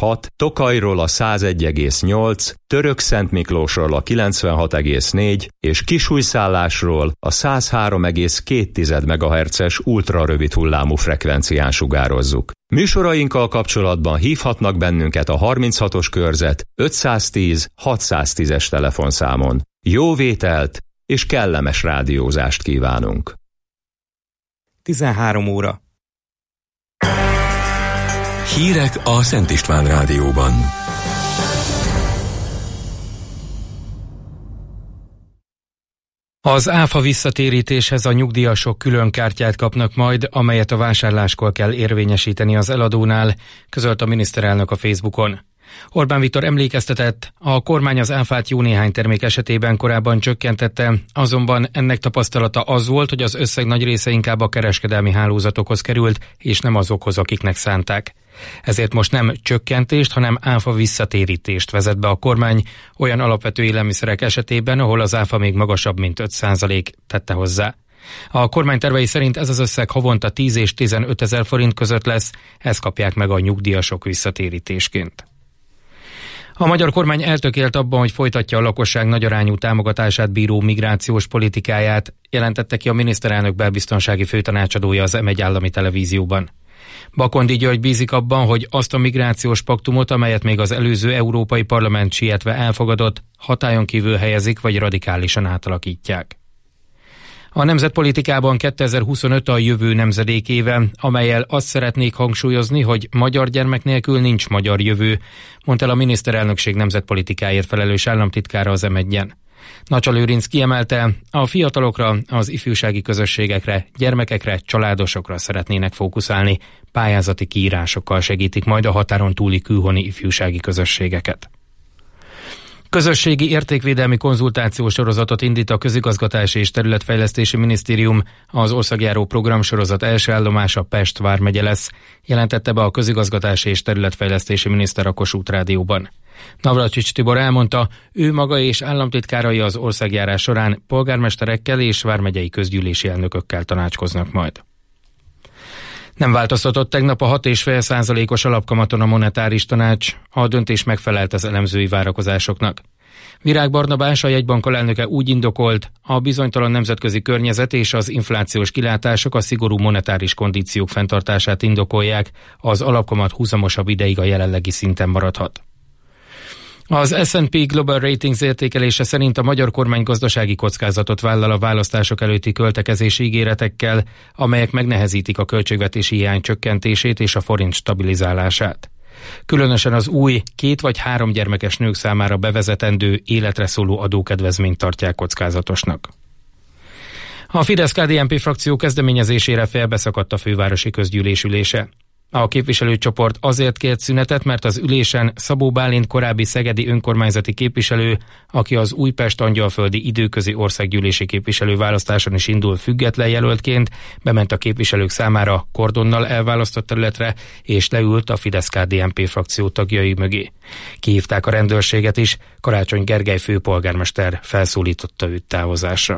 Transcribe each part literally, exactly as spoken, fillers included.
hat, Tokajról a száz egy egész nyolc, Törökszentmiklósról a kilencvenhat egész négy és Kisújszállásról a száz három egész két megahertzes ultrarövid hullámú frekvencián sugározzuk. Műsorainkkal kapcsolatban hívhatnak bennünket a harminchatos körzet ötszáztíz hatszáztízes telefonszámon. Jó vételt és kellemes rádiózást kívánunk! tizenhárom óra. Hírek a Szent István Rádióban. Az áfa visszatérítéshez a nyugdíjasok külön kártyát kapnak majd, amelyet a vásárláskor kell érvényesíteni az eladónál, közölt a miniszterelnök a Facebookon. Orbán Viktor emlékeztetett, a kormány az áfát jó néhány termék esetében korábban csökkentette, azonban ennek tapasztalata az volt, hogy az összeg nagy része inkább a kereskedelmi hálózatokhoz került, és nem azokhoz, akiknek szánták. Ezért most nem csökkentést, hanem áfa visszatérítést vezet be a kormány olyan alapvető élelmiszerek esetében, ahol az áfa még magasabb, mint öt százalék, tette hozzá. A kormány tervei szerint ez az összeg havonta tíz és tizenöt ezer forint között lesz, ezt kapják meg a nyugdíjasok visszatérítésként. A magyar kormány eltökélt abban, hogy folytatja a lakosság nagyarányú támogatását bíró migrációs politikáját, jelentette ki a miniszterelnök belbiztonsági főtanácsadója az em egy állami televízióban. Bakondi György bízik abban, hogy azt a migrációs paktumot, amelyet még az előző Európai Parlament sietve elfogadott, hatályon kívül helyezik vagy radikálisan átalakítják. A nemzetpolitikában kétezer-huszonöt a jövő nemzedékéve, amellyel azt szeretnék hangsúlyozni, hogy magyar gyermek nélkül nincs magyar jövő, mondta el a miniszterelnökség nemzetpolitikáért felelős államtitkára az em egyen. Nacsa Lőrinc kiemelte, a fiatalokra, az ifjúsági közösségekre, gyermekekre, családosokra szeretnének fókuszálni, pályázati kiírásokkal segítik majd a határon túli külhoni ifjúsági közösségeket. Közösségi értékvédelmi konzultációs sorozatot indít a Közigazgatási és Területfejlesztési Minisztérium, az országjáró programsorozat első állomása Pest vármegye lesz, jelentette be a Közigazgatási és Területfejlesztési Miniszter a Kossuth Rádióban. Navracsics Tibor elmondta, ő maga és államtitkárai az országjárás során polgármesterekkel és vármegyei közgyűlési elnökökkel tanácskoznak majd. Nem változtatott tegnap a hat egész öt százalékos alapkamaton a monetáris tanács, a döntés megfelelt az elemzői várakozásoknak. Virág Barnabás, a jegybank alelnöke úgy indokolt, a bizonytalan nemzetközi környezet és az inflációs kilátások a szigorú monetáris kondíciók fenntartását indokolják, az alapkamat húzamosabb ideig a jelenlegi szinten maradhat. Az es and pé Global Ratings értékelése szerint a magyar kormány gazdasági kockázatot vállal a választások előtti költekezési ígéretekkel, amelyek megnehezítik a költségvetési hiány csökkentését és a forint stabilizálását. Különösen az új két vagy három gyermekes nők számára bevezetendő életre szóló adókedvezményt tartják kockázatosnak. A Fidesz-ká dé en pé frakció kezdeményezésére felbeszakadt a fővárosi közgyűlés ülése. A képviselőcsoport azért kért szünetet, mert az ülésen Szabó Bálint korábbi szegedi önkormányzati képviselő, aki az Újpest-Angyalföldi időközi országgyűlési képviselő választáson is indul független jelöltként, bement a képviselők számára kordonnal elválasztott területre, és leült a Fidesz-ká dé en pé frakció tagjai mögé. Kihívták a rendőrséget is, Karácsony Gergely főpolgármester felszólította őt távozásra.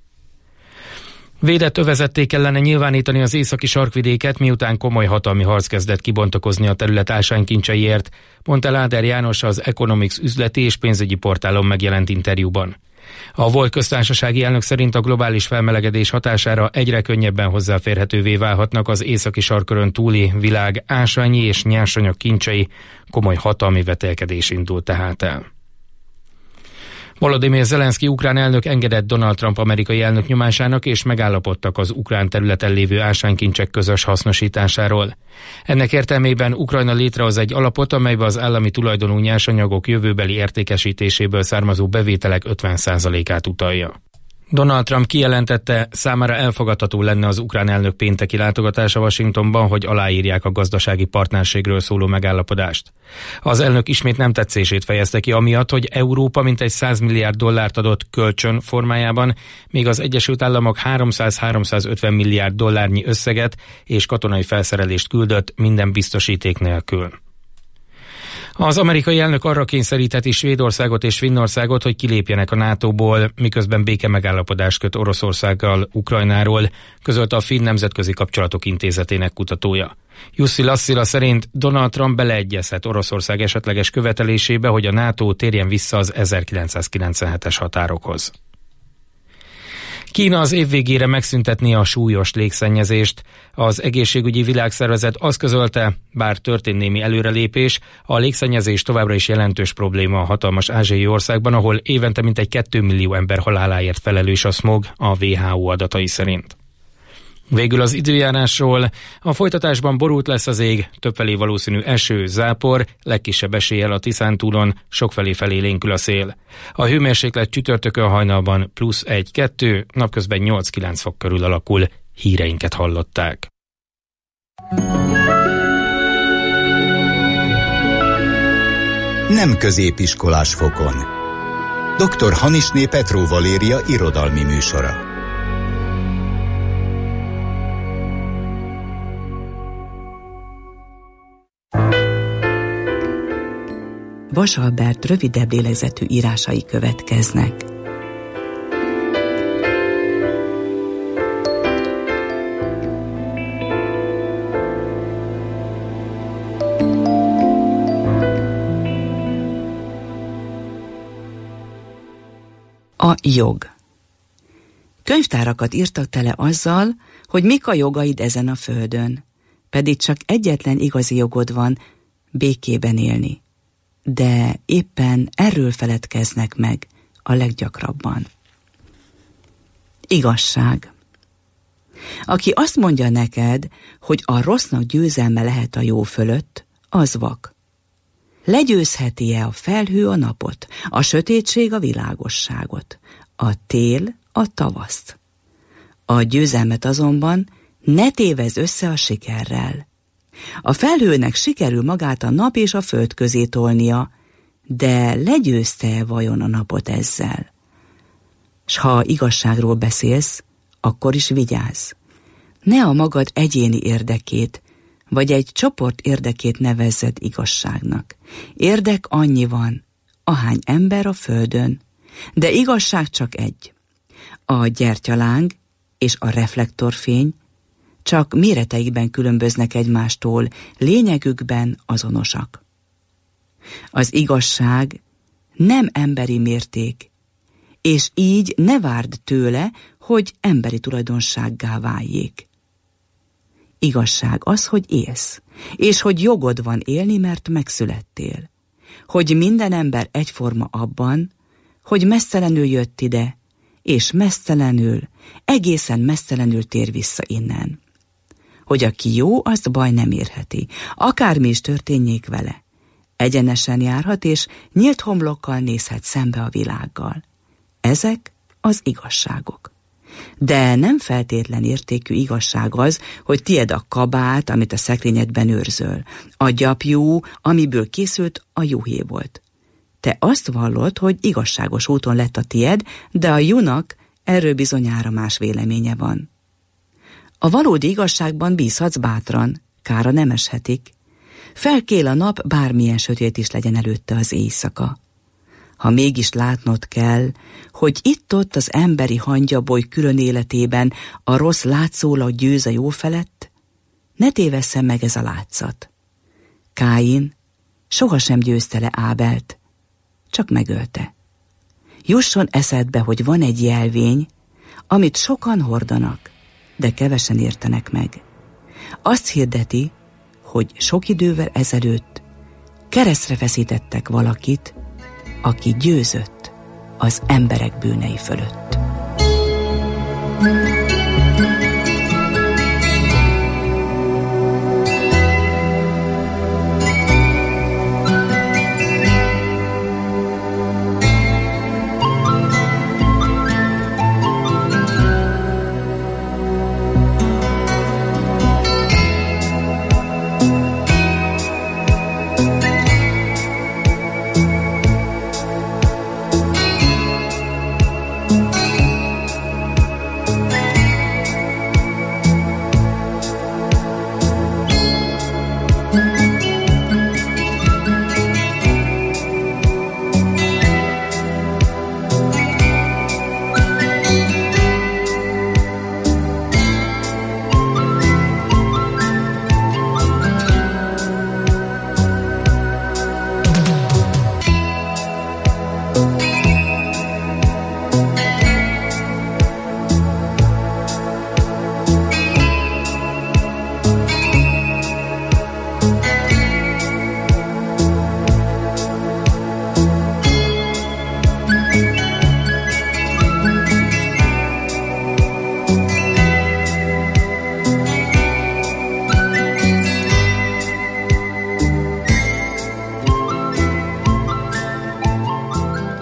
Védett övezetté kellene nyilvánítani az északi sarkvidéket, miután komoly hatalmi harc kezdett kibontakozni a terület ásványkincseiért, mondta Láder János az Economics üzleti és pénzügyi portálon megjelent interjúban. A volt köztársasági elnök szerint a globális felmelegedés hatására egyre könnyebben hozzáférhetővé válhatnak az északi sarkkörön túli világ ásványi és nyersanyag kincsei, komoly hatalmi vetélkedés indult tehát el. Volodymyr Zelenszky ukrán elnök engedett Donald Trump amerikai elnök nyomásának, és megállapodtak az ukrán területen lévő ásványkincsek közös hasznosításáról. Ennek értelmében Ukrajna létrehoz egy alapot, amelybe az állami tulajdonú nyersanyagok jövőbeli értékesítéséből származó bevételek ötven százalékát utalja. Donald Trump kijelentette, számára elfogadható lenne az ukrán elnök pénteki látogatása Washingtonban, hogy aláírják a gazdasági partnerségről szóló megállapodást. Az elnök ismét nem tetszését fejezte ki amiatt, hogy Európa mintegy száz milliárd dollárt adott kölcsön formájában, míg az Egyesült Államok háromszáz-háromszázötven milliárd dollárnyi összeget és katonai felszerelést küldött minden biztosíték nélkül. Az amerikai elnök arra kényszerítheti Svédországot és Finnországot, hogy kilépjenek a nátóból, miközben béke megállapodást köt Oroszországgal Ukrajnáról, közölte a Finn Nemzetközi Kapcsolatok Intézetének kutatója. Jussi Lassila szerint Donald Trump beleegyezhet Oroszország esetleges követelésébe, hogy a NATO térjen vissza az ezerkilencszázkilencvenhetes határokhoz. Kína az év végére megszüntetné a súlyos légszennyezést. Az Egészségügyi Világszervezet azt közölte, bár történt némi előrelépés, a légszennyezés továbbra is jelentős probléma a hatalmas ázsiai országban, ahol évente mintegy két millió ember haláláért felelős a szmog, a dupla vé há ó adatai szerint. Végül az időjárásról. A folytatásban borult lesz az ég, többfelé valószínű eső, zápor, legkisebb eséllyel a Tiszántúlon, sokfelé felélénkül a szél. A hőmérséklet csütörtökön hajnalban plusz egy-kettő, napközben nyolc-kilenc fok körül alakul. Híreinket hallották. Nem középiskolás fokon. doktor Hanisné Petró Valéria irodalmi műsora. Vasalbert rövidebb lélegzetű írásai következnek. A jog. Könyvtárakat írtak tele azzal, hogy mik a jogaid ezen a földön, pedig csak egyetlen igazi jogod van, békében élni. De éppen erről feledkeznek meg a leggyakrabban. Igazság. Aki azt mondja neked, hogy a rossznak győzelme lehet a jó fölött, az vak. Legyőzheti-e a felhő a napot, a sötétség a világosságot, a tél a tavaszt? A győzelmet azonban ne tévezz össze a sikerrel. A felhőnek sikerül magát a nap és a föld közé tolnia, de legyőzte-e vajon a napot ezzel? S ha igazságról beszélsz, akkor is vigyázz. Ne a magad egyéni érdekét, vagy egy csoport érdekét nevezzed igazságnak. Érdek annyi van, ahány ember a földön, de igazság csak egy. A gyertyaláng és a reflektorfény csak méreteikben különböznek egymástól, lényegükben azonosak. Az igazság nem emberi mérték, és így ne várd tőle, hogy emberi tulajdonsággá váljék. Igazság az, hogy élsz, és hogy jogod van élni, mert megszülettél. Hogy minden ember egyforma abban, hogy meztelenül jött ide, és meztelenül, egészen meztelenül tér vissza innen. Hogy aki jó, azt baj nem érheti, akármi is történjék vele. Egyenesen járhat, és nyílt homlokkal nézhet szembe a világgal. Ezek az igazságok. De nem feltétlen értékű igazság az, hogy tied a kabát, amit a szekrényedben őrzöl, a gyapjú, amiből készült, a juhé volt. Te azt vallod, hogy igazságos úton lett a tied, de a junak erről bizonyára más véleménye van. A valódi igazságban bízhatsz bátran, kára nem eshetik. Felkél a nap, bármilyen sötét is legyen előtte az éjszaka. Ha mégis látnod kell, hogy itt-ott az emberi hangyaboly külön életében a rossz látszólag győz a jó felett, ne tévesszen meg ez a látszat. Káin sohasem győzte le Ábelt, csak megölte. Jusson eszedbe, hogy van egy jelvény, amit sokan hordanak, de kevesen értenek meg. Azt hirdeti, hogy sok idővel ezelőtt keresztre feszítettek valakit, aki győzött az emberek bűnei fölött.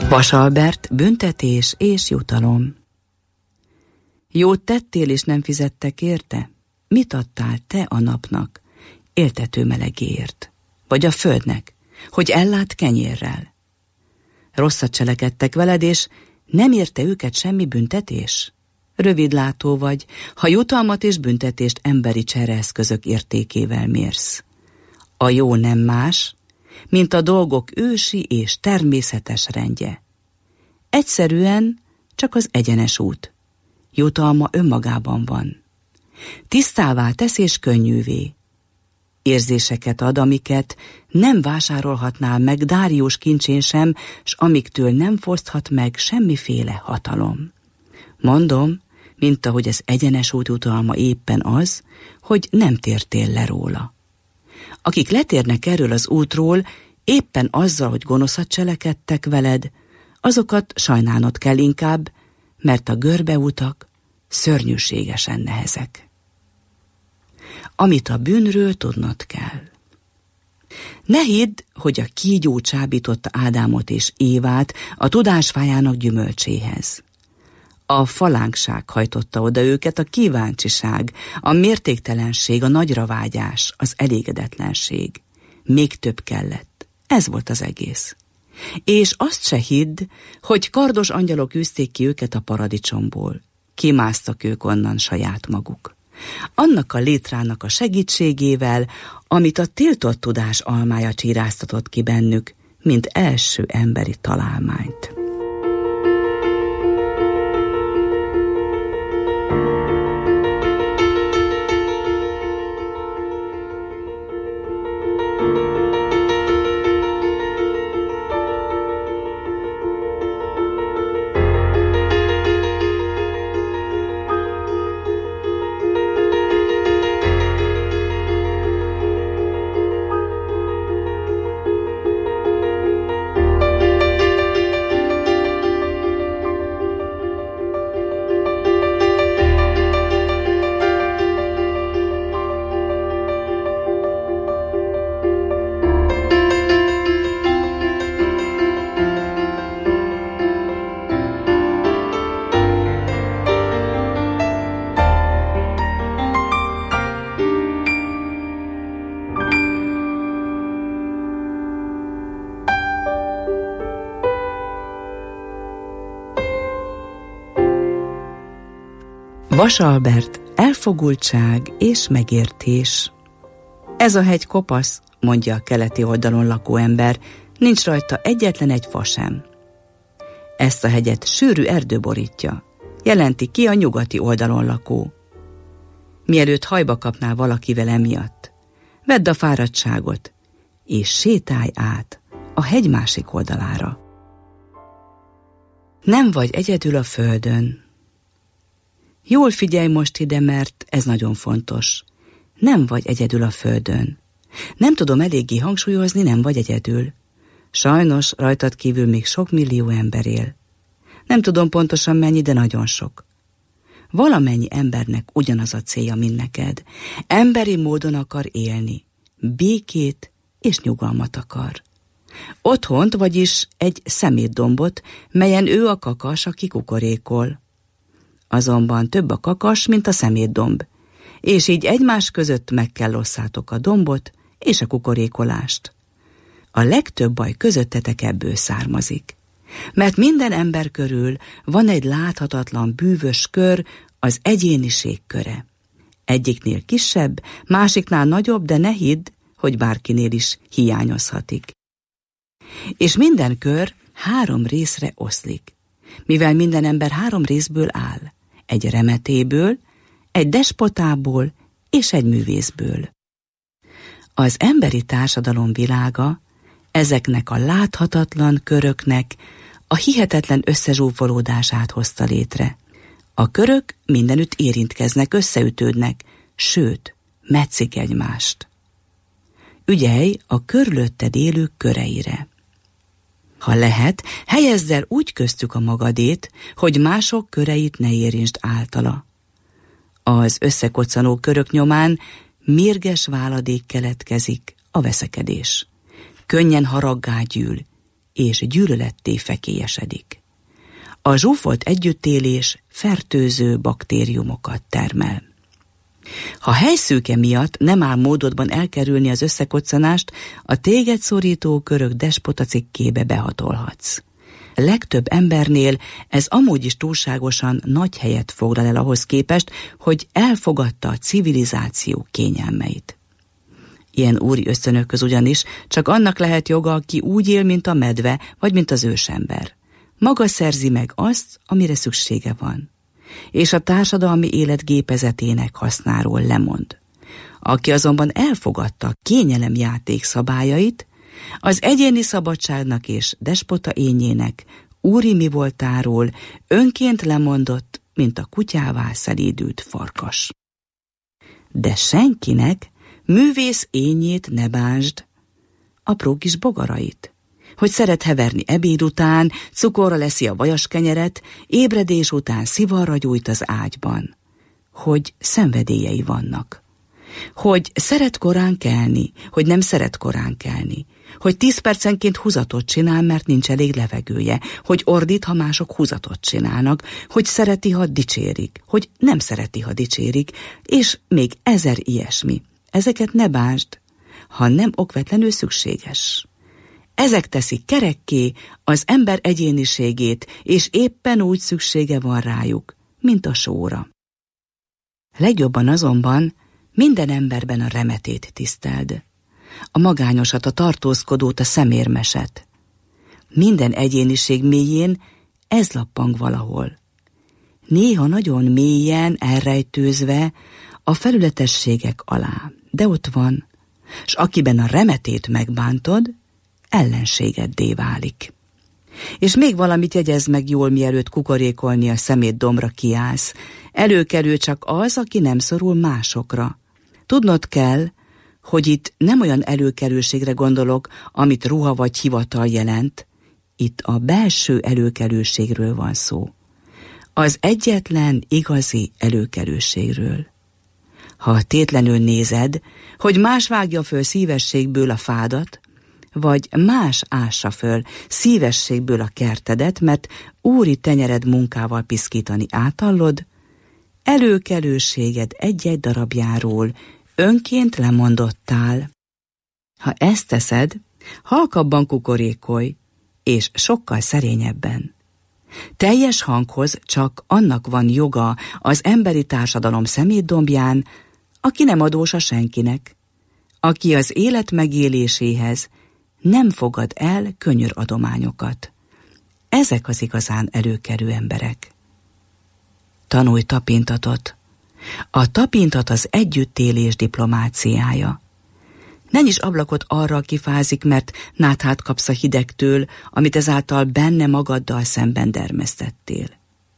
Vasalbert, büntetés és jutalom. Jót tettél és nem fizettek érte? Mit adtál te a napnak, éltető melegéért? Vagy a földnek, hogy ellát kenyérrel? Rosszat cselekedtek veled, és nem érte őket semmi büntetés? Rövidlátó vagy, ha jutalmat és büntetést emberi csereeszközök értékével mérsz. A jó nem más, mint a dolgok ősi és természetes rendje. Egyszerűen csak az egyenes út. Jutalma önmagában van. Tisztává tesz és könnyűvé. Érzéseket ad, amiket nem vásárolhatnál meg Dárius kincsén sem, s amiktől nem foszthat meg semmiféle hatalom. Mondom, mint ahogy az egyenes út jutalma éppen az, hogy nem tértél le róla. Akik letérnek erről az útról, éppen azzal, hogy gonoszat cselekedtek veled, azokat sajnálnod kell inkább, mert a görbeutak szörnyűségesen nehezek. Amit a bűnről tudnod kell. Ne hidd, hogy a kígyó csábította Ádámot és Évát a tudásfájának gyümölcséhez. A falánkság hajtotta oda őket, a kíváncsiság, a mértéktelenség, a nagyravágyás, az elégedetlenség. Még több kellett. Ez volt az egész. És azt se hidd, hogy kardos angyalok űzték ki őket a paradicsomból. Kimásztak ők onnan saját maguk. Annak a létrának a segítségével, amit a tiltott tudás almája csíráztatott ki bennük, mint első emberi találmányt. Vasalbert, elfogultság és megértés. Ez a hegy kopasz, mondja a keleti oldalon lakó ember, nincs rajta egyetlen egy fa sem. Ezt a hegyet sűrű erdő borítja, jelenti ki a nyugati oldalon lakó. Mielőtt hajba kapnál valakivel emiatt, vedd a fáradtságot, és sétálj át a hegy másik oldalára. Nem vagy egyedül a földön. Jól figyelj most ide, mert ez nagyon fontos. Nem vagy egyedül a földön. Nem tudom eléggé hangsúlyozni, nem vagy egyedül. Sajnos rajtad kívül még sok millió ember él. Nem tudom pontosan mennyi, de nagyon sok. Valamennyi embernek ugyanaz a célja, mint neked. Emberi módon akar élni. Békét és nyugalmat akar. Otthont, vagyis egy szemétdombot, melyen ő a kakas, aki kukorékol. Azonban több a kakas, mint a szemétdomb, és így egymás között meg kell osszátok a dombot és a kukorékolást. A legtöbb baj közöttetek ebből származik, mert minden ember körül van egy láthatatlan bűvös kör, az egyéniség köre. Egyiknél kisebb, másiknál nagyobb, de ne hidd, hogy bárkinél is hiányozhatik. És minden kör három részre oszlik, mivel minden ember három részből áll. Egy remetéből, egy despotából és egy művészből. Az emberi társadalom világa ezeknek a láthatatlan köröknek a hihetetlen összezsúfolódását hozta létre. A körök mindenütt érintkeznek, összeütődnek, sőt, metszik egymást. Ügyelj a körülötted élők köreire. Ha lehet, helyezd el úgy köztük a magadét, hogy mások köreit ne érintsd általa. Az összekoccanó körök nyomán mérges váladék keletkezik, a veszekedés. Könnyen haraggá gyűl, és gyűlöletté fekélyesedik. A zsúfolt együttélés fertőző baktériumokat termel. Ha helyszűke miatt nem áll módodban elkerülni az összekoccanást, a téged szorító körök despota cikkébe behatolhatsz. Legtöbb embernél ez amúgy is túlságosan nagy helyet foglal el ahhoz képest, hogy elfogadta a civilizáció kényelmeit. Ilyen úri ösztönökhöz ugyanis csak annak lehet joga, aki úgy él, mint a medve, vagy mint az ősember. Maga szerzi meg azt, amire szüksége van, és a társadalmi élet gépezetének hasznáról lemond. Aki azonban elfogadta a kényelem játék szabályait, az egyéni szabadságnak és despota ényének úri mi voltáról önként lemondott, mint a kutyává szelídült farkas. De senkinek művész ényét ne bánsd, apró kis bogarait, hogy szeret heverni ebéd után, cukorra leszi a vajaskenyeret, ébredés után szivarra gyújt az ágyban, hogy szenvedélyei vannak, hogy szeret korán kelni, hogy nem szeret korán kelni, hogy tíz percenként húzatot csinál, mert nincs elég levegője, hogy ordít, ha mások húzatot csinálnak, hogy szereti, ha dicsérik, hogy nem szereti, ha dicsérik, és még ezer ilyesmi. Ezeket ne bánsd, ha nem okvetlenül szükséges. Ezek teszik kerekké az ember egyéniségét, és éppen úgy szüksége van rájuk, mint a sóra. Legjobban azonban minden emberben a remetét tiszteld, a magányosat, a tartózkodót, a szemérmeset. Minden egyéniség mélyén ez lappang valahol. Néha nagyon mélyen elrejtőzve a felületességek alá, de ott van, s akiben a remetét megbántod, ellenségeddé válik. És még valamit jegyezz meg jól, mielőtt kukorékolni a szemétdombra kiállsz. Előkerül csak az, aki nem szorul másokra. Tudnod kell, hogy itt nem olyan előkerülségre gondolok, amit ruha vagy hivatal jelent. Itt a belső előkerülségről van szó. Az egyetlen igazi előkerülségről. Ha tétlenül nézed, hogy más vágja föl szívességből a fádat, vagy más ássa föl szívességből a kertedet, mert úri tenyered munkával piszkítani átallod, előkelőséged egy-egy darabjáról önként lemondottál. Ha ezt teszed, halkabban kukorékolj, és sokkal szerényebben. Teljes hanghoz csak annak van joga az emberi társadalom szemétdombján, aki nem adós a senkinek, aki az élet megéléséhez nem fogad el könyöradományokat. Ezek az igazán előkerül emberek. Tanulj tapintatot. A tapintat az együttélés diplomáciája. Ne nyisd ablakot arra, aki fázik, mert náthát kapsz a hidegtől, amit ezáltal benne magaddal szemben dermesztettél.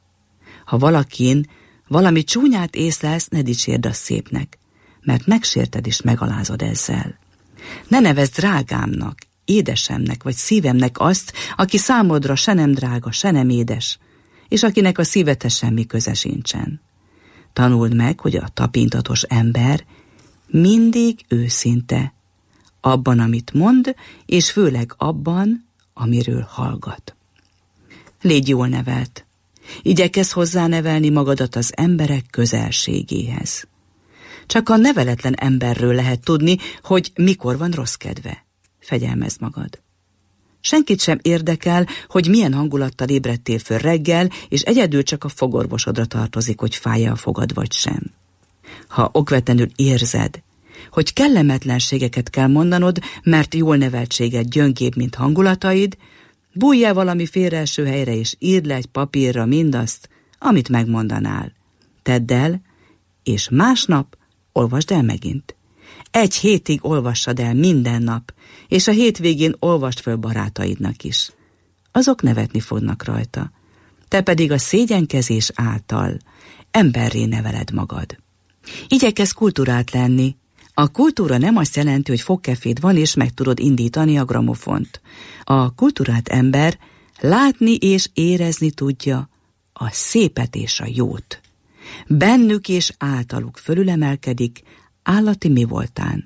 Ha valakin valami csúnyát észlelsz, ne dicsérd azt szépnek, mert megsérted és megalázod ezzel. Ne nevezd drágámnak, édesemnek vagy szívemnek azt, aki számodra se nem drága, se nem édes, és akinek a szívedhez semmi köze sincsen. Tanuld meg, hogy a tapintatos ember mindig őszinte, abban, amit mond, és főleg abban, amiről hallgat. Légy jól nevelt. Igyekezz hozzánevelni magadat az emberek közelségéhez. Csak a neveletlen emberről lehet tudni, hogy mikor van rossz kedve. Fegyelmezd magad. Senkit sem érdekel, hogy milyen hangulattal ébredtél föl reggel, és egyedül csak a fogorvosodra tartozik, hogy fáj-e a fogad vagy sem. Ha okvetlenül érzed, hogy kellemetlenségeket kell mondanod, mert jól neveltséged gyöngébb, mint hangulataid, bújj el valami félreeső helyre, és írd le egy papírra mindazt, amit megmondanál. Tedd el, és másnap olvasd el megint. Egy hétig olvassad el minden nap, és a hétvégén olvasd föl barátaidnak is. Azok nevetni fognak rajta. Te pedig a szégyenkezés által emberré neveled magad. Igyekezz kultúrált lenni. A kultúra nem azt jelenti, hogy fogkeféd van, és meg tudod indítani a gramofont. A kultúrált ember látni és érezni tudja a szépet és a jót. Bennük és általuk fölülemelkedik állati mi voltán.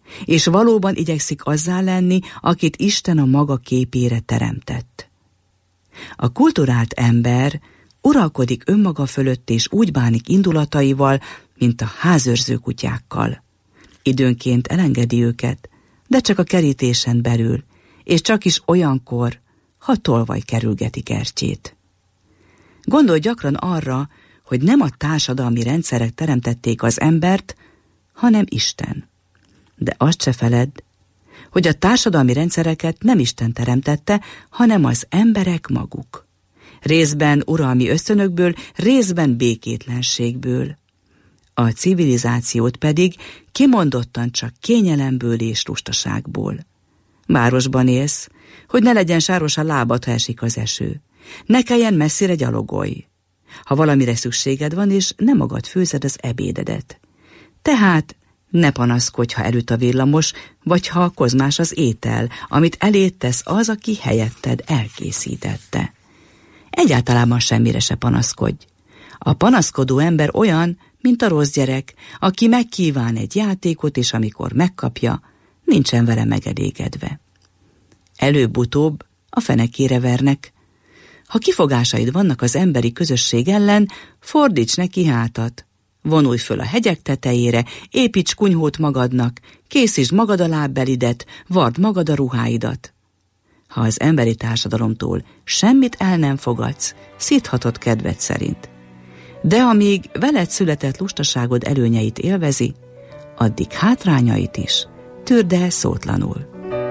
és valóban igyekszik azzá lenni, akit Isten a maga képére teremtett. A kulturált ember uralkodik önmaga fölött, és úgy bánik indulataival, mint a házőrző kutyákkal. Időnként elengedi őket, de csak a kerítésen belül, és csak is olyankor, ha tolvaj kerülgeti kertjét. Gondolj gyakran arra, hogy nem a társadalmi rendszerek teremtették az embert, hanem Isten. De azt se feledd, hogy a társadalmi rendszereket nem Isten teremtette, hanem az emberek maguk. Részben uralmi ösztönökből, részben békétlenségből. A civilizációt pedig kimondottan csak kényelemből és lustaságból. Városban élsz, hogy ne legyen sáros a lábad, ha esik az eső. Ne kelljen messzire gyalogolj. Ha valamire szükséged van, és nem magad főzed az ebédedet. Tehát ne panaszkodj, ha elüt a villamos, vagy ha kozmás az étel, amit eléd tesz az, aki helyetted elkészítette. Egyáltalában semmire se panaszkodj. A panaszkodó ember olyan, mint a rossz gyerek, aki megkíván egy játékot, és amikor megkapja, nincsen vele megelégedve. Előbb-utóbb a fenekére vernek. Ha kifogásaid vannak az emberi közösség ellen, fordíts neki hátat. Vonulj föl a hegyek tetejére, építs kunyhót magadnak, készítsd magad a lábbelidet, vard magad a ruháidat. Ha az emberi társadalomtól semmit el nem fogadsz, szíthatod kedved szerint. De amíg veled született lustaságod előnyeit élvezi, addig hátrányait is tűrd el szótlanul.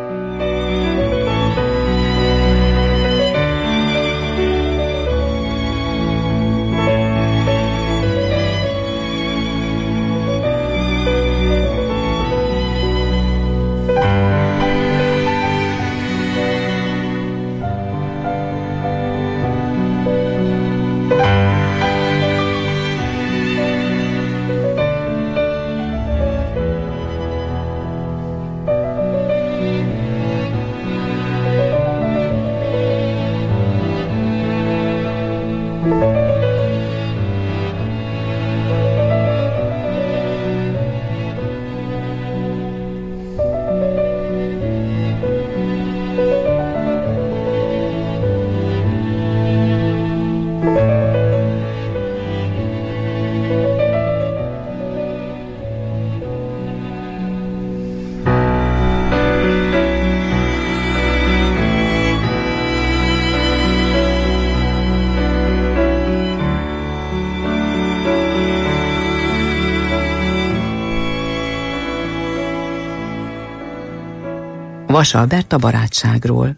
Vasalbert a barátságról.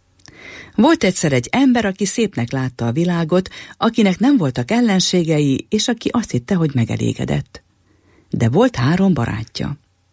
Volt egyszer egy ember, aki szépnek látta a világot, akinek nem voltak ellenségei, és aki azt hitte, hogy megelégedett. De volt három barátja.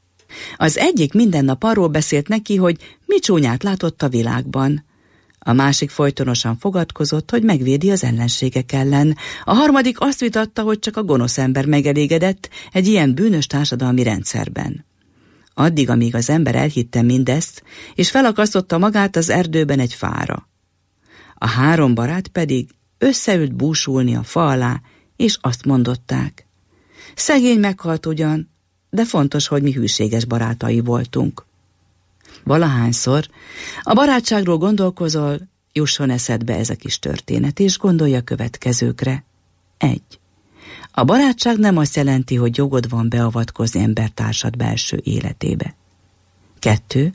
Az egyik minden nap arról beszélt neki, hogy mi csúnyát látott a világban. A másik folytonosan fogadkozott, hogy megvédi az ellenségek ellen. A harmadik azt vitatta, hogy csak a gonosz ember megelégedett egy ilyen bűnös társadalmi rendszerben. Addig, amíg az ember elhitte mindezt, és felakasztotta magát az erdőben egy fára. A három barát pedig összeült búsulni a fa alá, és azt mondották: szegény meghalt ugyan, de fontos, hogy mi hűséges barátai voltunk. Valahányszor a barátságról gondolkozol, jusson eszedbe ez a kis történet, és gondolj a következőkre. Egy. A barátság nem azt jelenti, hogy jogod van beavatkozni embertársad belső életébe. Kettő.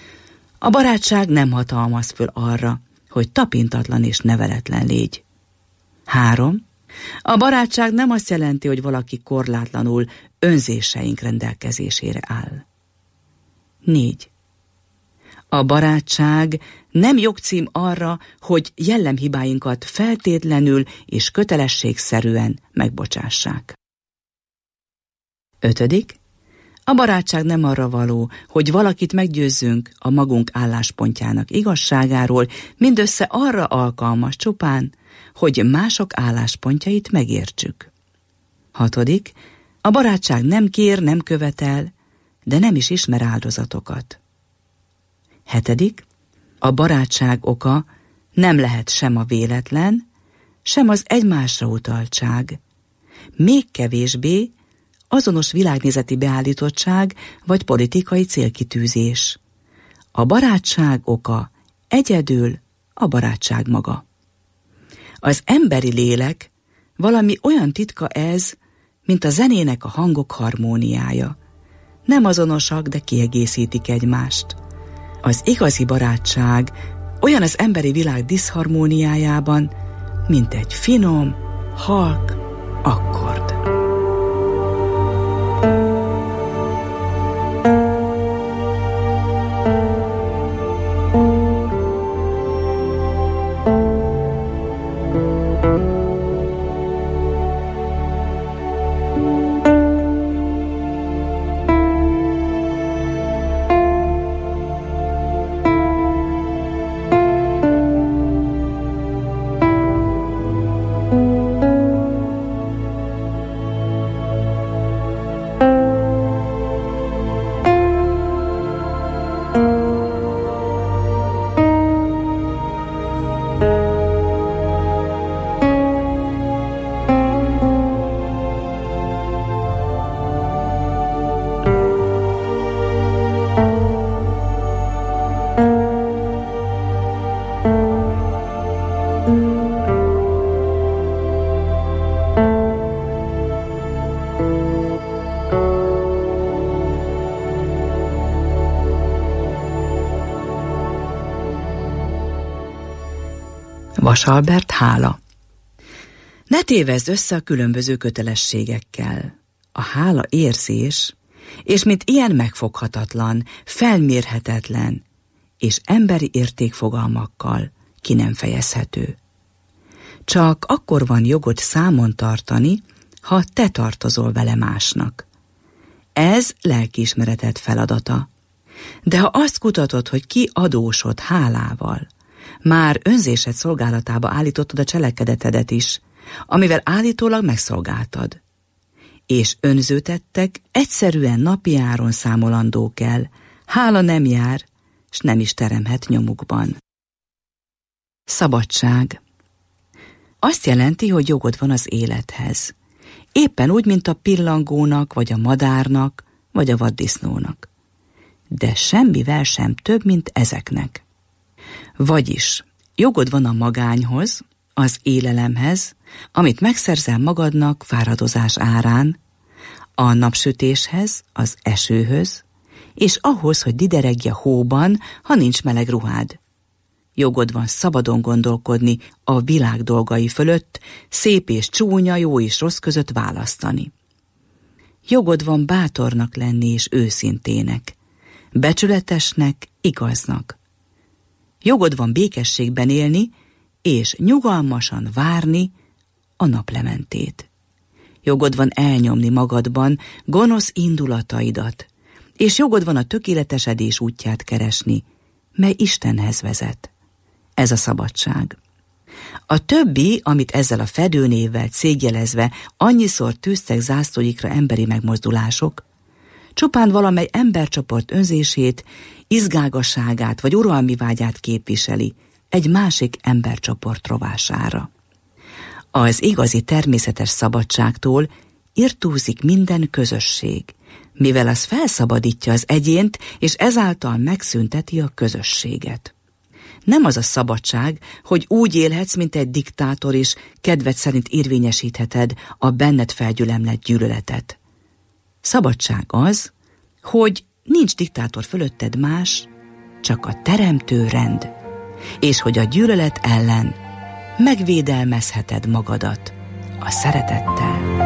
A barátság nem hatalmaz föl arra, hogy tapintatlan és neveletlen légy. Három. A barátság nem azt jelenti, hogy valaki korlátlanul önzéseink rendelkezésére áll. Négy. A barátság nem jogcím arra, hogy jellemhibáinkat feltétlenül és kötelességszerűen megbocsássák. Ötödik. A barátság nem arra való, hogy valakit meggyőzzünk a magunk álláspontjának igazságáról, mindössze arra alkalmas csupán, hogy mások álláspontjait megértsük. Hatodik. A barátság nem kér, nem követel, de nem is ismer áldozatokat. Hetedik. A barátság oka nem lehet sem a véletlen, sem az egymásra utaltság, még kevésbé azonos világnézeti beállítottság vagy politikai célkitűzés. A barátság oka egyedül a barátság maga. Az emberi lélek valami olyan titka ez, mint a zenének a hangok harmóniája. Nem azonosak, de kiegészítik egymást. Az igazi barátság olyan az emberi világ diszharmóniájában, mint egy finom, halk akkord. Vasalbert hála. Ne tévezd össze a különböző kötelességekkel. A hála érzés, és mint ilyen megfoghatatlan, felmérhetetlen, és emberi értékfogalmakkal ki nem fejezhető. Csak akkor van jogod számon tartani, ha te tartozol vele másnak. Ez lelkiismereted feladata. De ha azt kutatod, hogy ki adósod hálával, már önzésed szolgálatába állítottad a cselekedetedet is, amivel állítólag megszolgáltad. És önzőtettek egyszerűen napi áron számolandók el, hála nem jár, s nem is teremhet nyomukban. Szabadság. Azt jelenti, hogy jogod van az élethez. Éppen úgy, mint a pillangónak, vagy a madárnak, vagy a vaddisznónak. De semmivel sem több, mint ezeknek. Vagyis jogod van a magányhoz, az élelemhez, amit megszerzel magadnak fáradozás árán, a napsütéshez, az esőhöz, és ahhoz, hogy dideregj a hóban, ha nincs meleg ruhád. Jogod van szabadon gondolkodni a világ dolgai fölött, szép és csúnya, jó és rossz között választani. Jogod van bátornak lenni és őszintének, becsületesnek, igaznak. Jogod van békességben élni, és nyugalmasan várni a naplementét. Jogod van elnyomni magadban gonosz indulataidat, és jogod van a tökéletesedés útját keresni, mely Istenhez vezet. Ez a szabadság. A többi, amit ezzel a fedőnévvel cégyelezve annyiszor tűztek zászlóikra emberi megmozdulások, csupán valamely embercsoport önzését, izgágasságát vagy uralmi vágyát képviseli egy másik embercsoport rovására. Az igazi természetes szabadságtól irtózik minden közösség, mivel az felszabadítja az egyént, és ezáltal megszünteti a közösséget. Nem az a szabadság, hogy úgy élhetsz, mint egy diktátor, és kedved szerint érvényesítheted a benned felgyülemlett gyűlöletet. Szabadság az, hogy nincs diktátor fölötted más, csak a teremtő rend, és hogy a gyűlölet ellen megvédelmezheted magadat a szeretettel.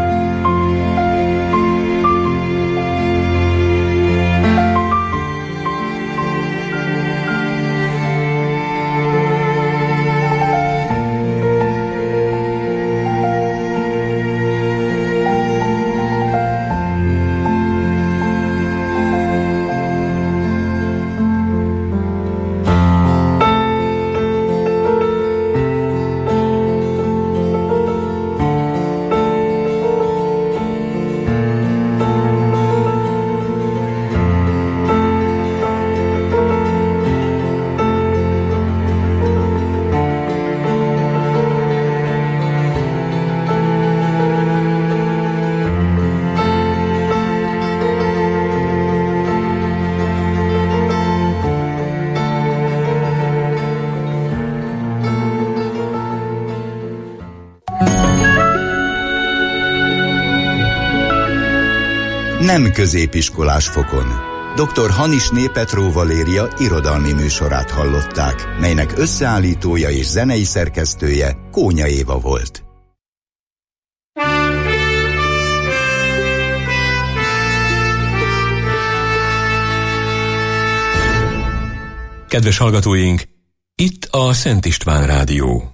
Nem középiskolás fokon. doktor Hanisné Petró Valéria irodalmi műsorát hallották, melynek összeállítója és zenei szerkesztője Kónya Éva volt. Kedves hallgatóink, itt a Szent István Rádió.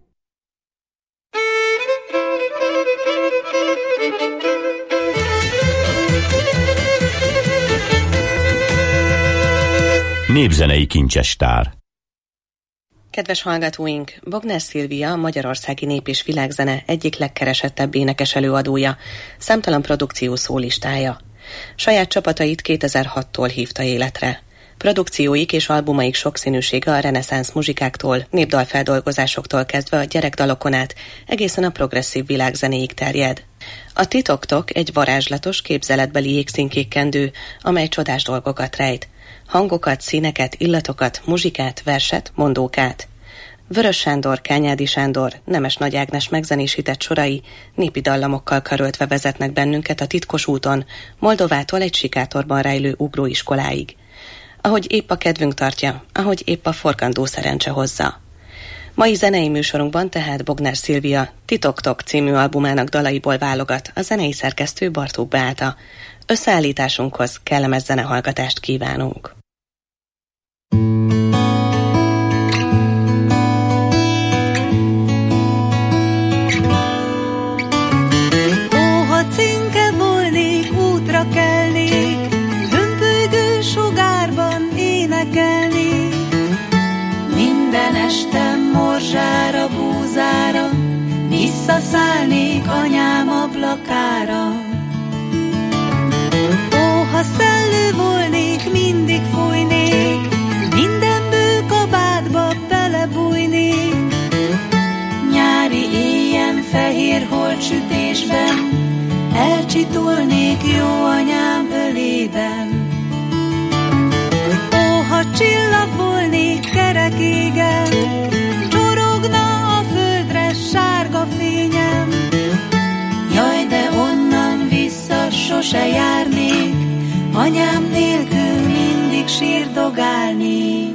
Népzenei kincsestár. Kedves hallgatóink, Bogner Szilvia, a magyarországi nép- és világzene egyik legkeresettebb énekes előadója, számtalan produkció szólistája. Saját csapatait kétezer-hattól hívta életre. Produkcióik és albumaik sokszínűsége a reneszánsz muzsikáktól, népdalfeldolgozásoktól kezdve a gyerekdalokon át egészen a progresszív világzenéig terjed. A Titoktok egy varázslatos, képzeletbeli jégszínkékkendő, amely csodás dolgokat rejt. Hangokat, színeket, illatokat, muzsikát, verset, mondókát. Vörös Sándor, Kányádi Sándor, Nemes Nagy Ágnes megzenésített sorai népi dallamokkal karöltve vezetnek bennünket a titkos úton, Moldovától egy sikátorban rejlő ugróiskoláig. Ahogy épp a kedvünk tartja, ahogy épp a forgandó szerencse hozza. Mai zenei műsorunkban tehát Bogner Szilvia Titoktok című albumának dalaiból válogat a zenei szerkesztő Bartók Beáta. Összeállításunkhoz kellemes zenehallgatást kívánunk. Ó, ha cinke volnék, útra kelnék, hömpölygő sugárban énekelnék, minden este morzsára, búzára, visszaszállnék anyám ablakára. Ó, ha szellő volnék, mindig fújnék, minden bőkabátba belebújnék, nyári éjjel fehér holtsütésben elcsitulnék jó anyám ölében. Ó, ha csillag volnék kerek égen, csorogna a földre sárga fényem, jaj, de onnan vissza sose járnék, anyám nélkül mindig sírdogálnék.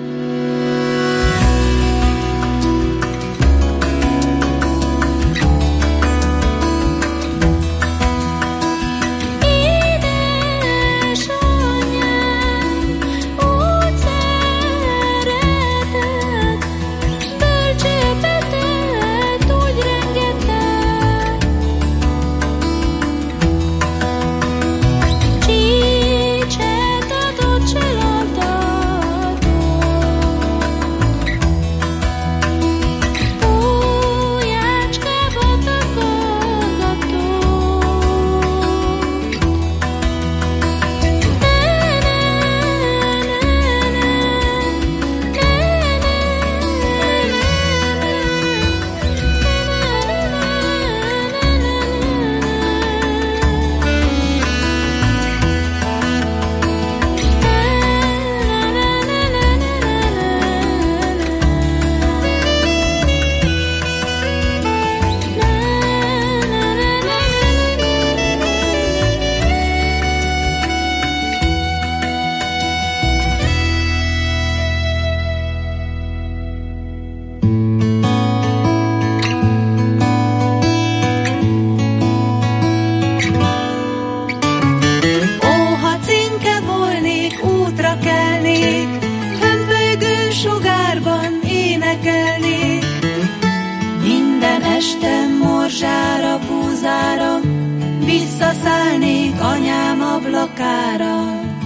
Visszaszállnék anyám ablakára.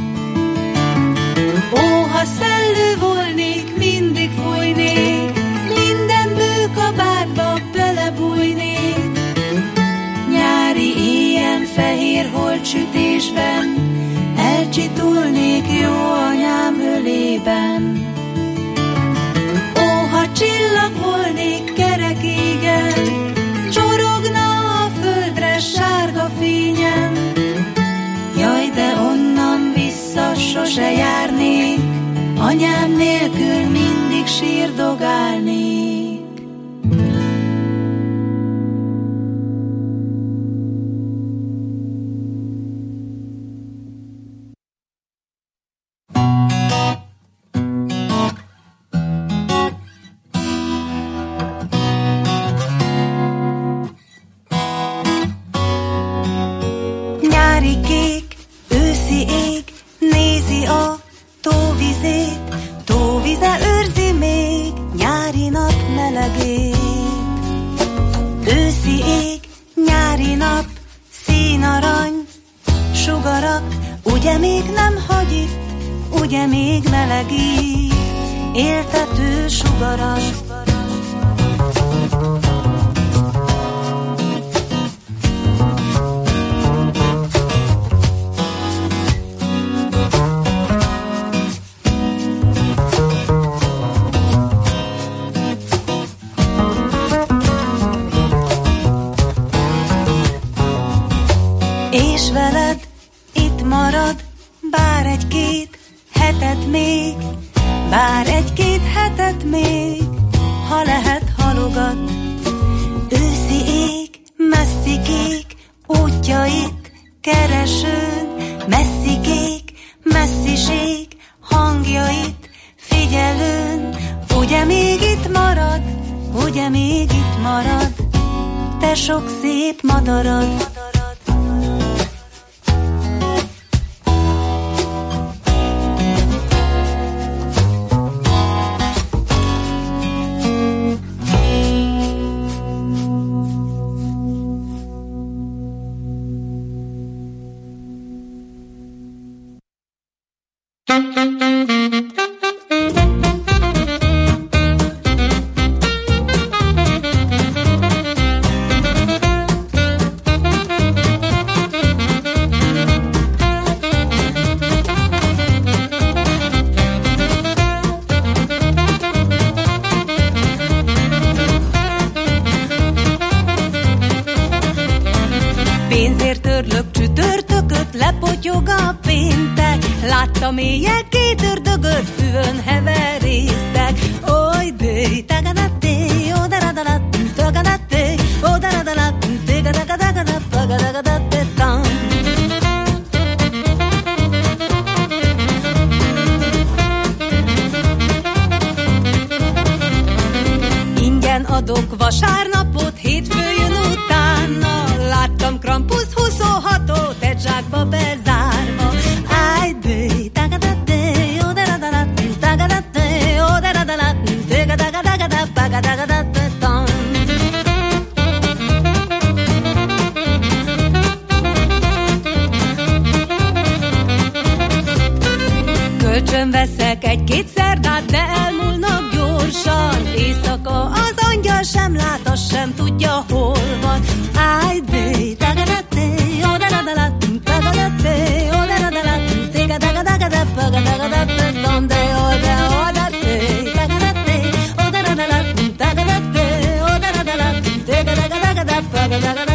Ó, ha szellő volnék, mindig fújnék, minden bőkabátba belebújnék, nyári éjjel fehér holtsütésben elcsitulnék jó anyám ölében. Ó, ha csillag volnék kerek égen, csorogna a földre sárga fényem, jaj, de onnan vissza sose járnék, anyám nélkül mindig sírdogálnék. nyári nap melegét. Őszi ég, nyári nap, színarany, sugarak, ugye még nem hagy itt, ugye még melegít, éltető sugaras. És veled itt marad, bár egy-két hetet még, bár egy-két hetet még, ha lehet halogat. Őszi ég, messzi kék, útjait keresőn, messzi kék, messziség, hangjait figyelőn. Ugye még itt marad, ugye még itt marad, te sok szép madarad. Pénzért törlök csütörtököt, lepotyog a péntek. Láttam éjjel két ördögöt, füvön heverésztek. Oly dé, tagadadé, odaradalad, tagadadé, odaradalad, tagadadadadad, tagadadadadad. Ingyen adok vasárnapot, hétfő jön utána. Láttam Krampus huszonhatot, egy zsákba bezárva. Áj, dé, tagadadé, odaradalad, tagadadé, odaradalad, tagadadadadad, tagadadadadad. Kölcsön veszek egy-két szerdát, de elmúlnak gyorsan. Éjszaka az angyal sem lát, az sem tudja, hol van. Áj, dé, tagadadé, odaradalad, tagadadé, odaradalad, tagadadadadad, tagadadadadad, de oda, odadé, tagadadé, odaradalad, tagadadé, odaradalad, tagadadadadad, tagadadadadad.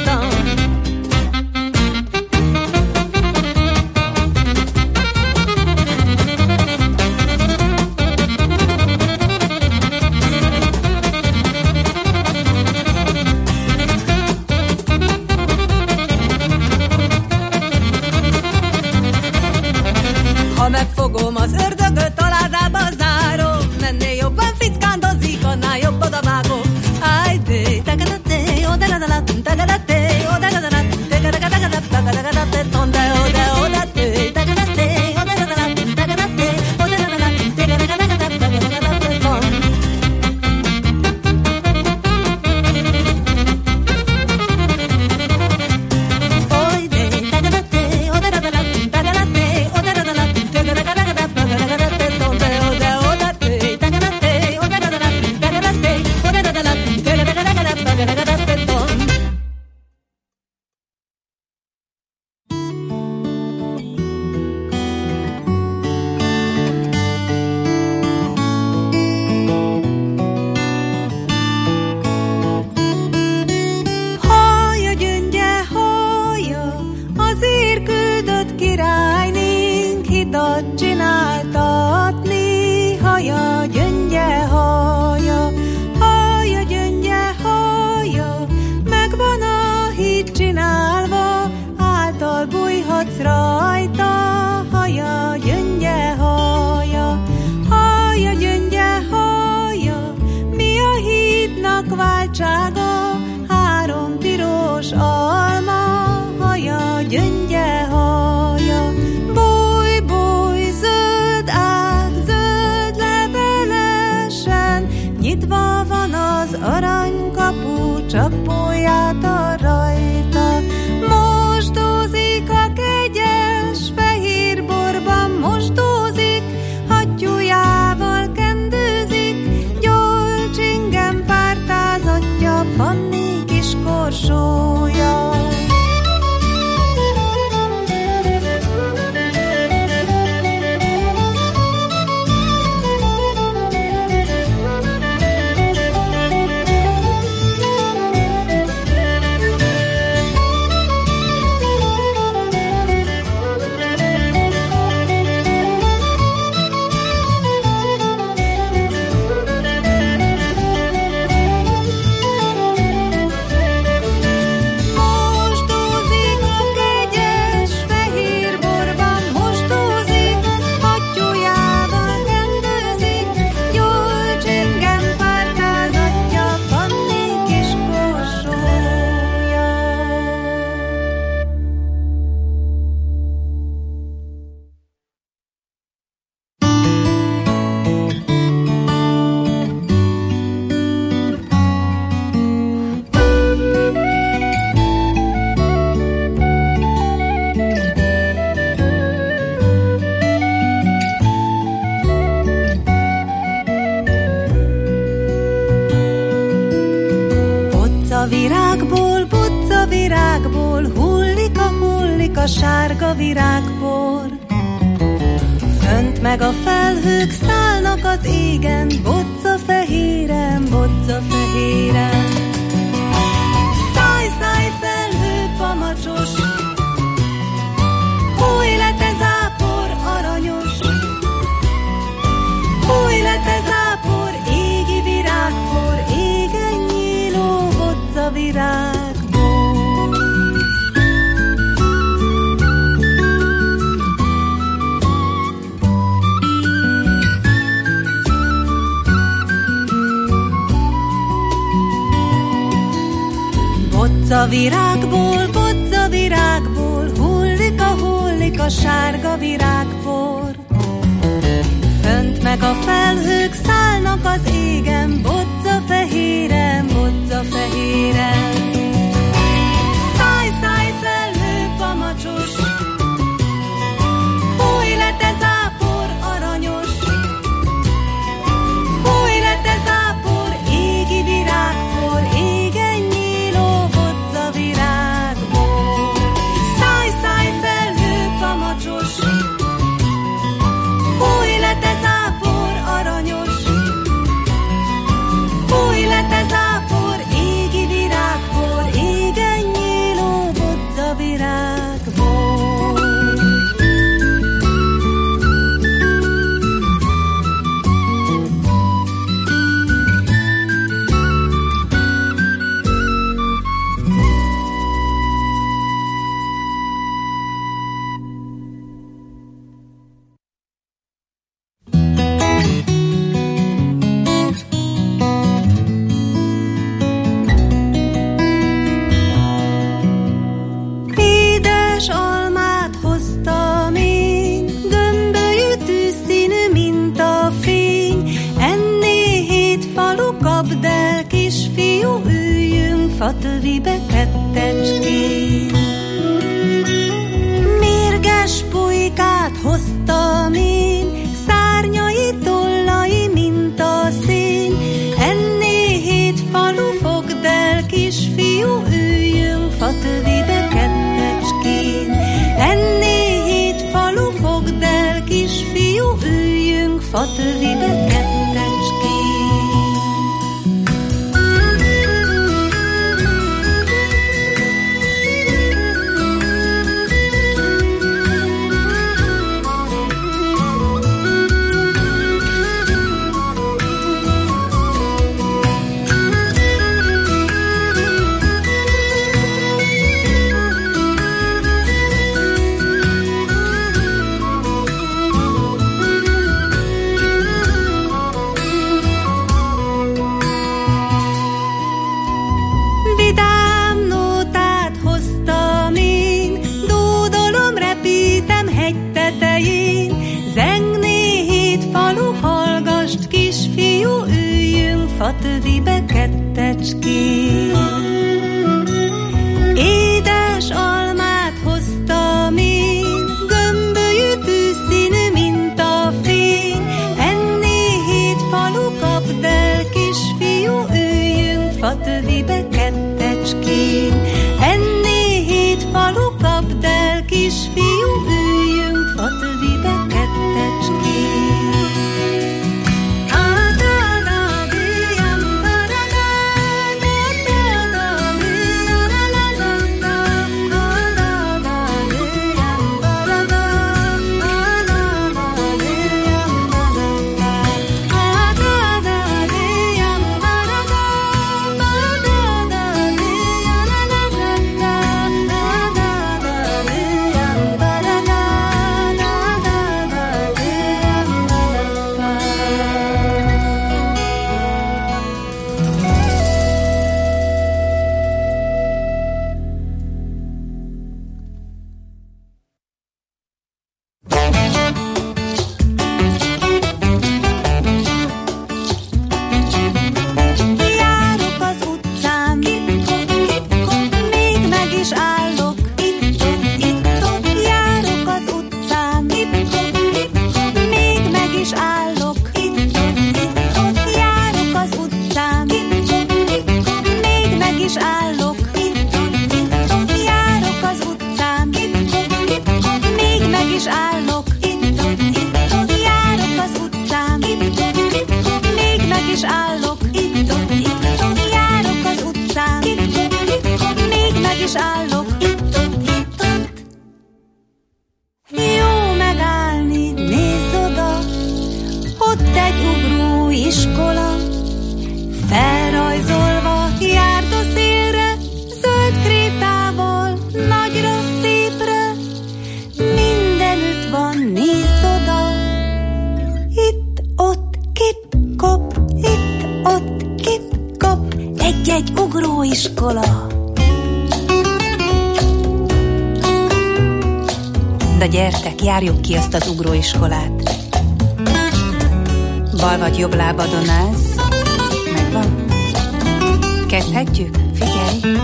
Ha megfogom az ördögöt, a ládába zárom. Mennél jobban fickándozik, annál jobb odavágom. Áj, dé, tagadadé, odaradalad, tagadadé, odaradalad, tagadadadadad, tagadadadadad, de oda, odadé, tagadadé, odaradalad, tagadadé, odaradalad, tagadadadadad, tagadadadadad. Oy, dé, tagadadé, odaradalad, tagadadé, odaradalad, Hallja, gyöngye, hallja, azért küldött királynénk hitat csináltatni. Hallja, gyöngye, hallja, hallja, gyöngye, hallja, megvan a híd csinálva, által bújhatsz rajta. Hallja, gyöngye, hallja, hallja, gyöngye, hallja, mi a hídnak váltsága? Három piros alma. Hallja, gyöngye, hallja, búj, búj, zöld ág, zöld levelesen, nyit Nyitva van az aranykapu, csapóját a rajta. Mosdózik a kegyes, fehér borban mosdózik, hattyújával kendőzik, gyolcsingen pártázatja, Panni kis korsója. Virágból, butca virágból, hullik a hullik a sárga virágpor. Fönt meg a felhők szállnak az égen, bocca fehéren, bocca fehéren. Száj, száj, felhő pamacsos, húj le te zápor aranyos, húj le te zápor, égi virágpor, égen nyíló bocca virágból. Bocca virágból, bocca virágból, hullik a hullik a sárga virágpor. Fönt meg a felhők szállnak az égen, bocca fehéren, bocca fehéren. Száj, száj, felhő pamacsos, húj le te zápor aranyos, húj le te zápor, égi virágpor, égen nyíló bocca virágból. Száj, száj, felhő pamacsos, húj le te zápor aranyos, húj le te zápor, égi virágpor, égen nyíló bocca virágból. Édes almát hoztam én, gömbölyű tűzszínű, mint a fény. Enné hét falu, kapd el, kisfiú, üljünk fatövibe kettecskén. Mérges pulykát hoztam én, szárnyai, tollai, mint a szény. Enné hét falu, fogd el, kisfiú, üljünk fatövibe kettecskén. Enné hét falu, fogd el, kisfiú, üljünk fatövibe kettecskén. fatövibe kettecskén. Édes almát hoztam én, gömbölyű tűzszínű, mint a fény. Enné hét falu kapd el, kisfiú, üljünk fatövibe kettecskén. Enné hét falu kapd el, kisfiú, üljünk fatövibe kettecskén. Járjuk ki azt az ugróiskolát. Bal vagy jobb lábadon állsz. Megvan? Kezdhetjük? Figyelj!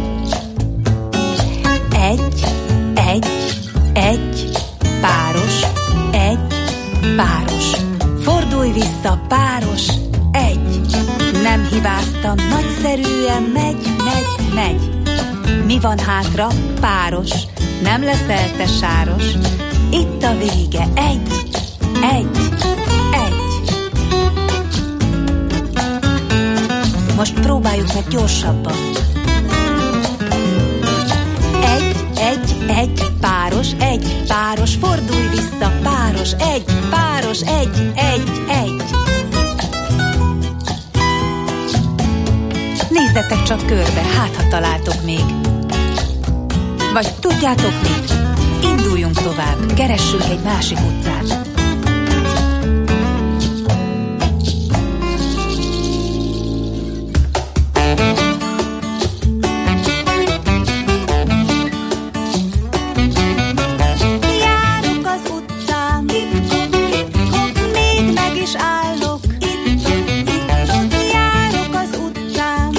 Egy, egy, egy, páros, egy, páros. Fordulj vissza, páros, egy. Nem hibáztam, nagyszerűen megy, megy, megy. Mi van hátra? Páros. Nem leszel te sáros. Itt a vége. Egy, egy, egy. Most próbáljuk meg gyorsabban. Egy, egy, egy, páros, egy, páros, fordulj vissza, páros, egy, páros, egy, egy, egy. Nézzetek csak körbe, hát ha találtok még. Vagy tudjátok mit? Induljunk tovább, keressünk egy másik utcát. Járok az utcán, még meg is állok. Járok az utcán,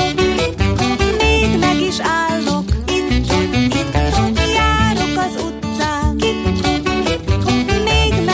még meg is állok. Járok az utcán, még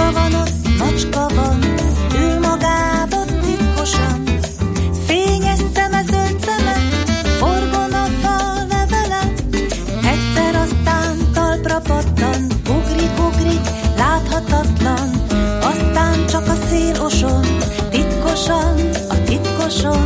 Macska van ott, macska van, ül magában titkosan. Fényes szeme, zöld szeme, forgon a fa levele. Egyszer aztán talpra pattan, ugrik, ugrik, láthatatlan. Aztán csak a szél oson, titkosan, a titkoson.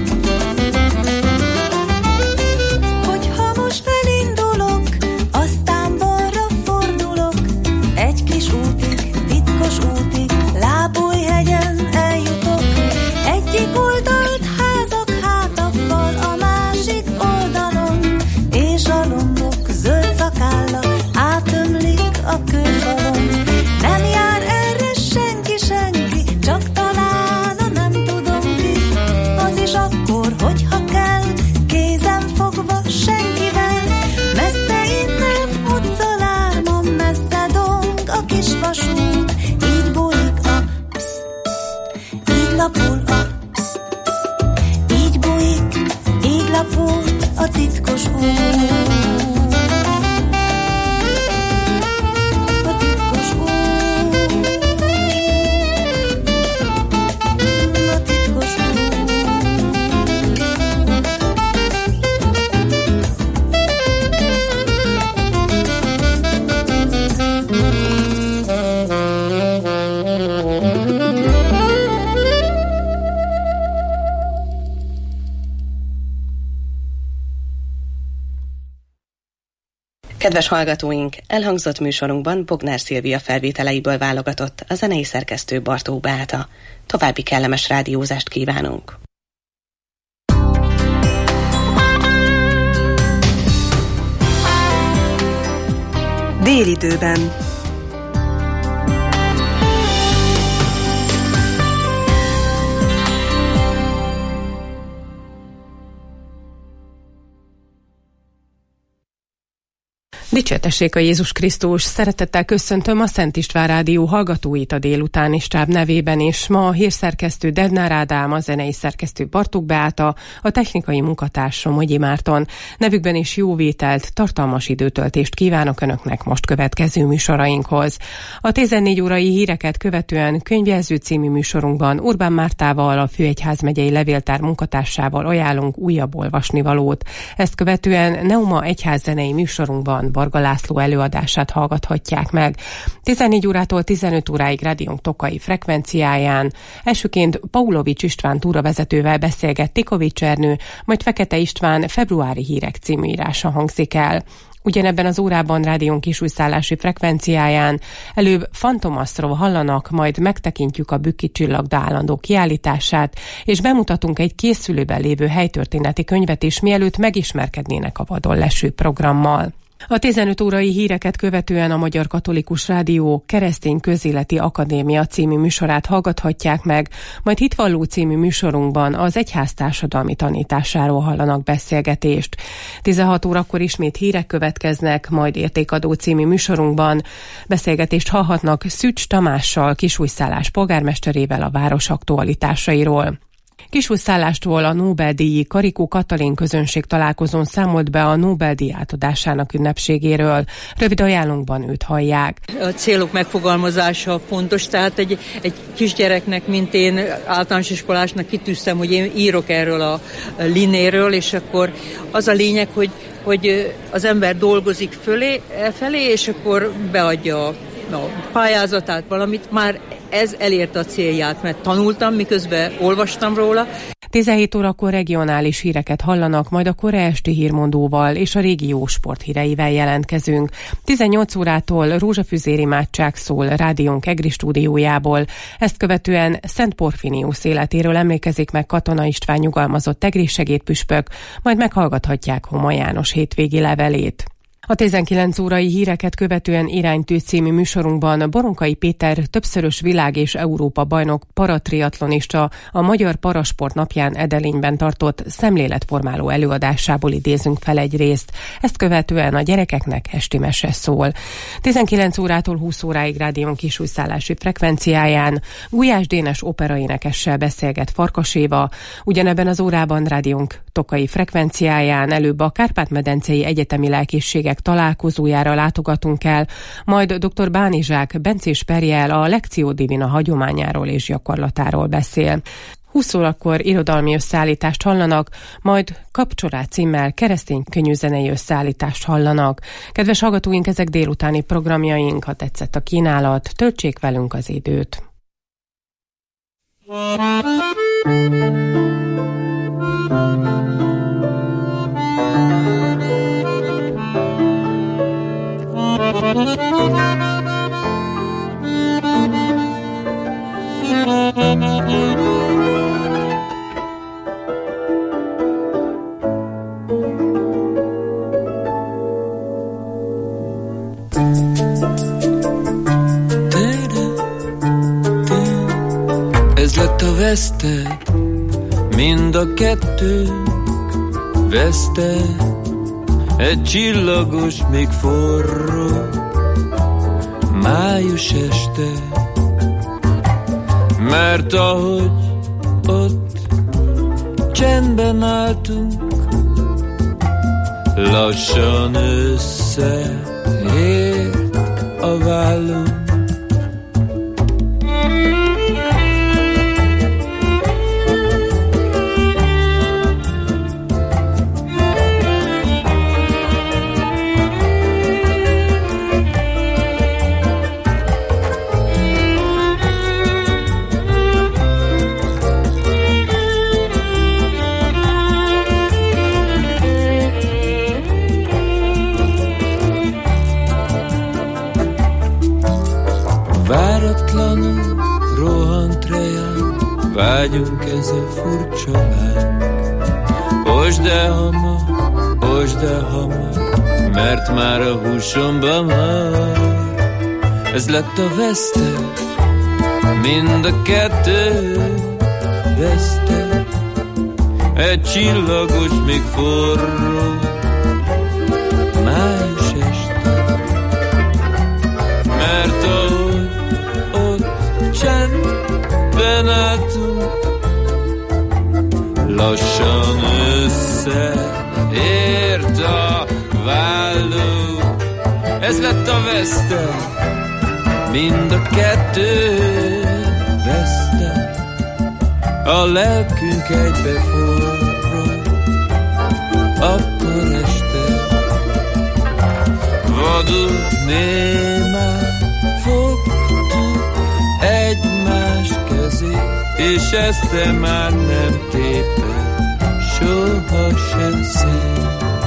Hogyha most elindulok, aztán balra fordulok, egy kis útig, titkos útig, Lábújhegyen eljutok. Egyik oldalt házak, hát a fal, a másik oldalon, és a lombok zöld szakállak átömlik a kőfalon. Nem jár erre senki, senki, csak talán a nem tudom ki. Az is akkor, hogyha kell, kézem fogva senkivel. Messze innen utcalármon, messze dong a kis vasút. Így bújik a psz, így lapul a psz, így bújik, így lapul a titkos út. A titkos út. A titkos út. Kedves hallgatóink, elhangzott műsorunkban Bognár Szilvia felvételeiből válogatott a zenei szerkesztő Bartók Beáta. További kellemes rádiózást kívánunk! Délidőben. Dicsértessék a Jézus Krisztus! Szeretettel köszöntöm a Szent István Rádió hallgatóit a délutáni stáb nevében, és ma a hírszerkesztő Dednár Ádám, a zenei szerkesztő Bartók Beáta, a technikai munkatársam Mogyi Márton. Nevükben is jó vételt, tartalmas időtöltést kívánok Önöknek most következő műsorainkhoz. A tizennégy órai híreket követően Könyvjelző című műsorunkban Urbán Mártával, a Főegyházmegyei Levéltár munkatársával ajánlunk újabb olvasnivalót. Ezt követően Neuma egyházzenei műsorunkban Varga László előadását hallgathatják meg. tizennégy órától tizenöt óráig rádiónk tokai frekvenciáján. Elsőként Paulovics István túravezetővel beszélget Tikovics Ernő, majd Fekete István februári hírek című írása hangzik el. Ugyanebben az órában rádiónk kisújszállási frekvenciáján előbb Fantomasztról hallanak, majd megtekintjük a Bükki Csillagda állandó kiállítását, és bemutatunk egy készülőben lévő helytörténeti könyvet is, mielőtt megismerkednének a vadon leső programmal. A tizenöt órai híreket követően a Magyar Katolikus Rádió Keresztény Közéleti Akadémia című műsorát hallgathatják meg, majd Hitvalló című műsorunkban az egyház társadalmi tanításáról hallanak beszélgetést. tizenhat órakor ismét hírek következnek, majd Értékadó című műsorunkban beszélgetést hallhatnak Szücs Tamással, Kisújszállás polgármesterével a város aktualitásairól. Kisújszállástól a Nobel-díji Karikó Katalin közönség találkozón számolt be a Nobel-díj átadásának ünnepségéről. Rövid ajánlónkban őt hallják. A célok megfogalmazása fontos, tehát egy, egy kisgyereknek, mint én általános iskolásnak kitűztem, hogy én írok erről a linéről, és akkor az a lényeg, hogy, hogy az ember dolgozik fölé, felé, és akkor beadja a a pályázatát, valamit, már ez elérte a célját, mert tanultam, miközben olvastam róla. tizenhét órakor regionális híreket hallanak, majd a kora esti hírmondóval és a régió sporthíreivel jelentkezünk. tizennyolc órától Rózsafüzér imádság szól rádiónk Egri stúdiójából. Ezt követően Szent Porfiniusz életéről emlékezik meg Katona István nyugalmazott egri segédpüspök, majd meghallgathatják Homa János hétvégi levelét. A tizenkilenc órai híreket követően Iránytű című műsorunkban Boronkai Péter többszörös világ- és Európa bajnok paratriatlonista a Magyar Parasport napján Edelényben tartott szemléletformáló előadásából idézünk fel egy részt. Ezt követően a gyerekeknek esti mese szól. tizenkilenc órától húsz óráig rádión kisújszállási frekvenciáján Gulyás Dénes operaénekessel beszélget Farkas Éva. Ugyanebben az órában rádiónk tokai frekvenciáján előbb a Kárpát-medencei egyetemi lelkészségek találkozójára látogatunk el, majd dr. Bánizsák Bencés Perjel a Lectio Divina hagyományáról és gyakorlatáról beszél. húsz órakor irodalmi összeállítást hallanak, majd Kapcsolát címmel keresztény könnyűzenei összeállítást hallanak. Kedves hallgatóink, ezek délutáni programjaink, ha tetszett a kínálat, töltsék velünk az időt. Ez lett a veszted, mind a kettőnk veszted, egy csillagos, még forró május este, mert ahogy ott csendben álltunk, lassan összeért a vállunk. Váratlanul rohant reján, vágyunk ez a furcsa láng. Osd el hamar, osd el hamar, mert már a húsomban van. Ez lett a veszted, mind a kettő veszted, egy csillagos, még forró május este, mert ahogy csendben álltunk, lassan összeért a vállunk. Ez lett a veszted, mind a kettő veszted, a lelkünk egybe forró, akkor este vadul némán fogtuk egymás kezét, és ezt te már nem téped soha sem szét.